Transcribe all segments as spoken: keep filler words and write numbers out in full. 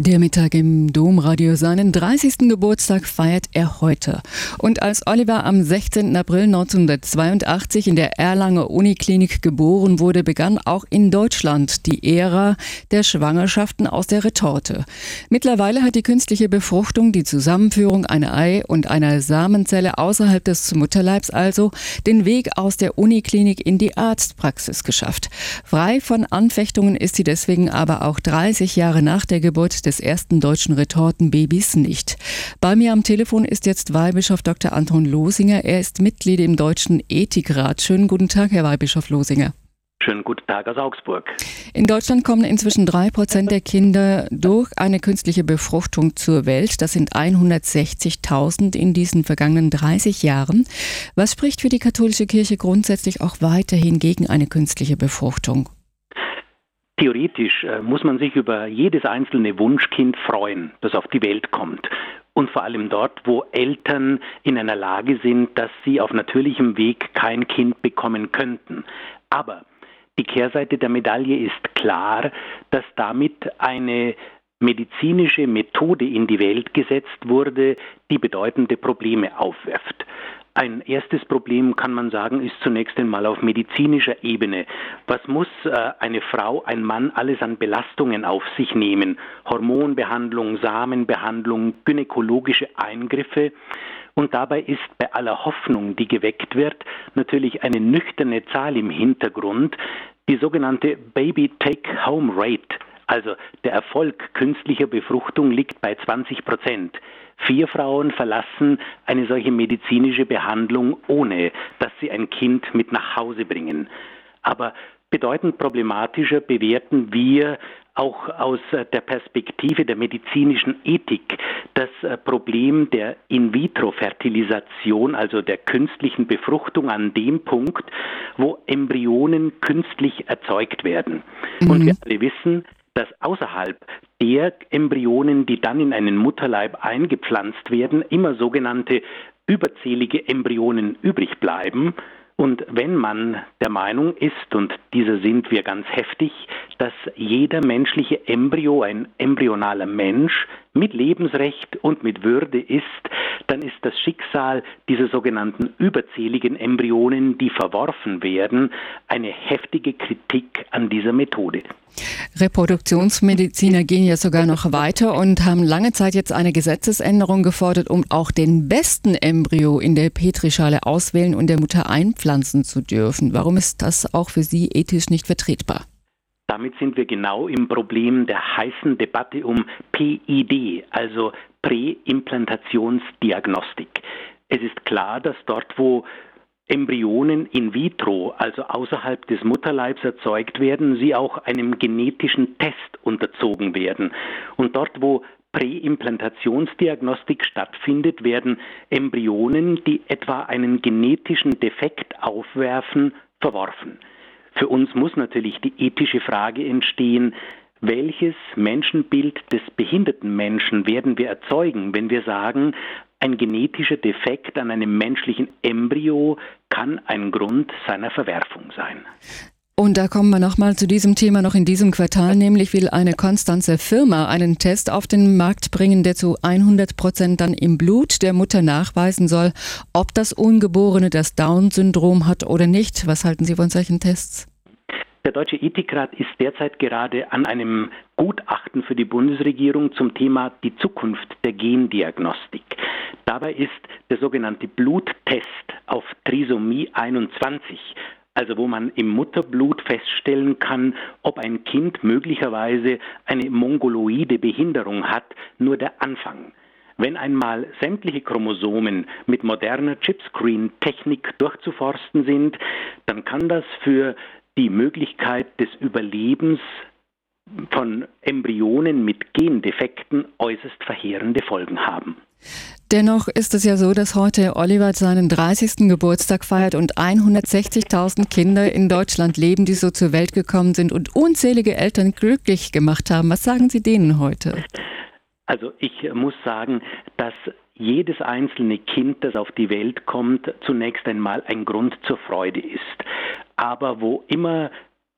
Der Mittag im Domradio, seinen dreißigsten Geburtstag feiert er heute. Und als Oliver am sechzehnten April neunzehnhundertzweiundachtzig in der Erlanger Uniklinik geboren wurde, begann auch in Deutschland die Ära der Schwangerschaften aus der Retorte. Mittlerweile hat die künstliche Befruchtung, die Zusammenführung einer Ei- und einer Samenzelle außerhalb des Mutterleibs also, den Weg aus der Uniklinik in die Arztpraxis geschafft. Frei von Anfechtungen ist sie deswegen aber auch dreißig Jahre nach der Geburt des ersten deutschen Retortenbabys nicht. Bei mir am Telefon ist jetzt Weihbischof Doktor Anton Losinger. Er ist Mitglied im Deutschen Ethikrat. Schönen guten Tag, Herr Weihbischof Losinger. Schönen guten Tag aus Augsburg. In Deutschland kommen inzwischen drei Prozent der Kinder durch eine künstliche Befruchtung zur Welt. Das sind hundertsechzigtausend in diesen vergangenen dreißig Jahren. Was spricht für die katholische Kirche grundsätzlich auch weiterhin gegen eine künstliche Befruchtung? Theoretisch äh, muss man sich über jedes einzelne Wunschkind freuen, das auf die Welt kommt. Und vor allem dort, wo Eltern in einer Lage sind, dass sie auf natürlichem Weg kein Kind bekommen könnten. Aber die Kehrseite der Medaille ist klar, dass damit eine medizinische Methode in die Welt gesetzt wurde, die bedeutende Probleme aufwirft. Ein erstes Problem, kann man sagen, ist zunächst einmal auf medizinischer Ebene. Was muss äh, eine Frau, ein Mann alles an Belastungen auf sich nehmen? Hormonbehandlung, Samenbehandlung, gynäkologische Eingriffe. Und dabei ist bei aller Hoffnung, die geweckt wird, natürlich eine nüchterne Zahl im Hintergrund, die sogenannte Baby-Take-Home-Rate. Also der Erfolg künstlicher Befruchtung liegt bei zwanzig Prozent. Vier Frauen verlassen eine solche medizinische Behandlung, ohne dass sie ein Kind mit nach Hause bringen. Aber bedeutend problematischer bewerten wir auch aus der Perspektive der medizinischen Ethik das Problem der In-vitro-Fertilisation, also der künstlichen Befruchtung an dem Punkt, wo Embryonen künstlich erzeugt werden. Mhm. Und wir alle wissen, dass außerhalb der Embryonen, die dann in einen Mutterleib eingepflanzt werden, immer sogenannte überzählige Embryonen übrig bleiben. Und wenn man der Meinung ist, und dieser sind wir ganz heftig, dass jeder menschliche Embryo ein embryonaler Mensch mit Lebensrecht und mit Würde ist, dann ist das Schicksal dieser sogenannten überzähligen Embryonen, die verworfen werden, eine heftige Kritik an dieser Methode. Reproduktionsmediziner gehen ja sogar noch weiter und haben lange Zeit jetzt eine Gesetzesänderung gefordert, um auch den besten Embryo in der Petrischale auswählen und der Mutter einpflanzen zu dürfen. Warum ist das auch für Sie ethisch nicht vertretbar? Damit sind wir genau im Problem der heißen Debatte um P I D, also Präimplantationsdiagnostik. Es ist klar, dass dort, wo Embryonen in vitro, also außerhalb des Mutterleibs erzeugt werden, sie auch einem genetischen Test unterzogen werden. Und dort, wo Präimplantationsdiagnostik stattfindet, werden Embryonen, die etwa einen genetischen Defekt aufwerfen, verworfen. Für uns muss natürlich die ethische Frage entstehen, welches Menschenbild des behinderten Menschen werden wir erzeugen, wenn wir sagen, ein genetischer Defekt an einem menschlichen Embryo kann ein Grund seiner Verwerfung sein. Und da kommen wir nochmal zu diesem Thema noch in diesem Quartal, nämlich will eine Konstanzer Firma einen Test auf den Markt bringen, der zu hundert Prozent dann im Blut der Mutter nachweisen soll, ob das Ungeborene das Down-Syndrom hat oder nicht. Was halten Sie von solchen Tests? Der Deutsche Ethikrat ist derzeit gerade an einem Gutachten für die Bundesregierung zum Thema die Zukunft der Gendiagnostik. Dabei ist der sogenannte Bluttest auf Trisomie einundzwanzig, also wo man im Mutterblut feststellen kann, ob ein Kind möglicherweise eine mongoloide Behinderung hat, nur der Anfang. Wenn einmal sämtliche Chromosomen mit moderner Chipscreen-Technik durchzuforsten sind, dann kann das für die Möglichkeit des Überlebens von Embryonen mit Gendefekten äußerst verheerende Folgen haben. Dennoch ist es ja so, dass heute Oliver seinen dreißigsten Geburtstag feiert und hundertsechzigtausend Kinder in Deutschland leben, die so zur Welt gekommen sind und unzählige Eltern glücklich gemacht haben. Was sagen Sie denen heute? Also ich muss sagen, dass jedes einzelne Kind, das auf die Welt kommt, zunächst einmal ein Grund zur Freude ist. Aber wo immer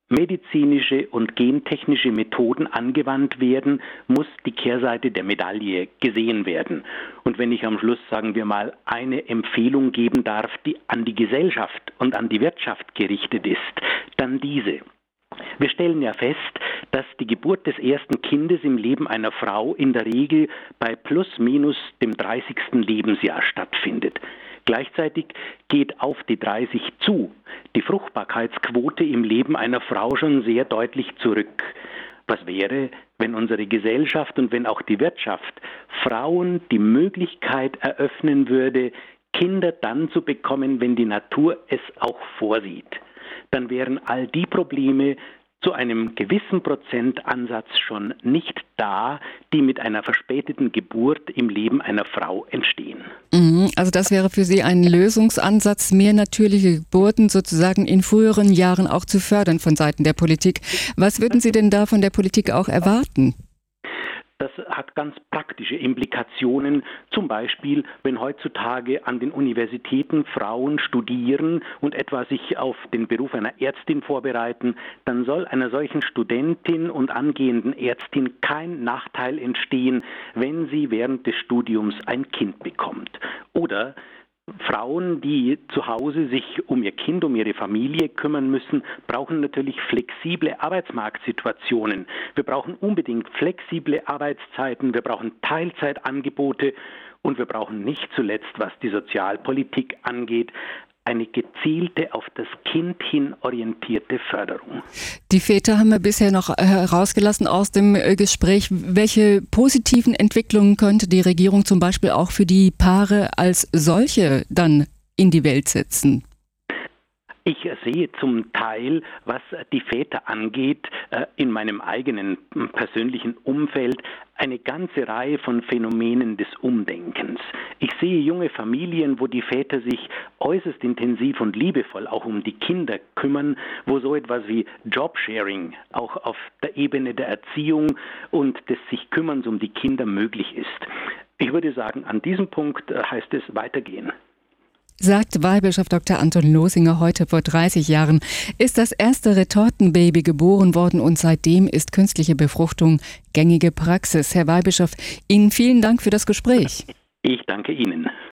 medizinische und gentechnische Methoden angewandt werden, muss die Kehrseite der Medaille gesehen werden. Und wenn ich am Schluss, sagen wir mal, eine Empfehlung geben darf, die an die Gesellschaft und an die Wirtschaft gerichtet ist, dann diese. Wir stellen ja fest, dass die Geburt des ersten Kindes im Leben einer Frau in der Regel bei plus minus dem dreißigsten Lebensjahr stattfindet. Gleichzeitig geht auf die dreißig zu die Fruchtbarkeitsquote im Leben einer Frau schon sehr deutlich zurück. Was wäre, wenn unsere Gesellschaft und wenn auch die Wirtschaft Frauen die Möglichkeit eröffnen würde, Kinder dann zu bekommen, wenn die Natur es auch vorsieht? Dann wären all die Probleme zu einem gewissen Prozentansatz schon nicht da, die mit einer verspäteten Geburt im Leben einer Frau entstehen. Also das wäre für Sie ein Lösungsansatz, mehr natürliche Geburten sozusagen in früheren Jahren auch zu fördern von Seiten der Politik. Was würden Sie denn da von der Politik auch erwarten? Das hat ganz praktische Implikationen, zum Beispiel, wenn heutzutage an den Universitäten Frauen studieren und etwa sich auf den Beruf einer Ärztin vorbereiten, dann soll einer solchen Studentin und angehenden Ärztin kein Nachteil entstehen, wenn sie während des Studiums ein Kind bekommt. Oder Frauen, die zu Hause sich um ihr Kind, um ihre Familie kümmern müssen, brauchen natürlich flexible Arbeitsmarktsituationen. Wir brauchen unbedingt flexible Arbeitszeiten, wir brauchen Teilzeitangebote und wir brauchen nicht zuletzt, was die Sozialpolitik angeht, eine gezielte, auf das Kind hin orientierte Förderung. Die Väter haben wir bisher noch herausgelassen aus dem Gespräch. Welche positiven Entwicklungen könnte die Regierung zum Beispiel auch für die Paare als solche dann in die Welt setzen? Ich sehe zum Teil, was die Väter angeht, in meinem eigenen persönlichen Umfeld eine ganze Reihe von Phänomenen des Umdenkens. Ich sehe junge Familien, wo die Väter sich äußerst intensiv und liebevoll auch um die Kinder kümmern, wo so etwas wie Jobsharing auch auf der Ebene der Erziehung und des sich Kümmerns um die Kinder möglich ist. Ich würde sagen, an diesem Punkt heißt es weitergehen. Sagt Weihbischof Doktor Anton Losinger. Heute vor dreißig Jahren ist das erste Retortenbaby geboren worden und seitdem ist künstliche Befruchtung gängige Praxis. Herr Weihbischof, Ihnen vielen Dank für das Gespräch. Ich danke Ihnen.